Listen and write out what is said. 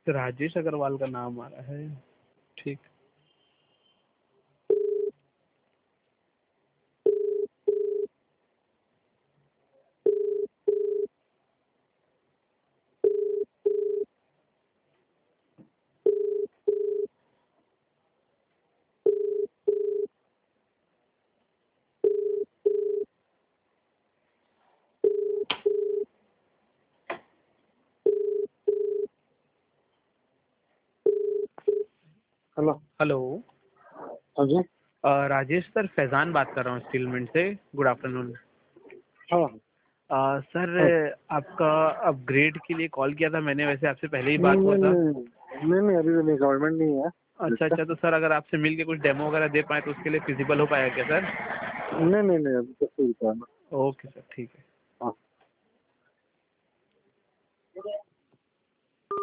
राजेश अग्रवाल का नाम आ रहा है। ठीक। हेलो। हेलो। हाँ जी। राजेश सर, फैजान बात कर रहा हूँ स्टील मिंट से। Good afternoon. हाँ सर, हाँ। आपका अपग्रेड के लिए कॉल किया था मैंने, वैसे आपसे पहले ही नहीं बात हुआ नहीं था। नहीं नहीं, अभी तो नहीं, गवर्नमेंट नहीं है। अच्छा अच्छा, तो सर अगर आपसे मिल के कुछ डेमो वगैरह दे पाए तो उसके लिए फिजिबल हो पाएगा क्या सर? नहीं नहीं नहीं, अभी तो कोई काम। ओके सर, ठीक है।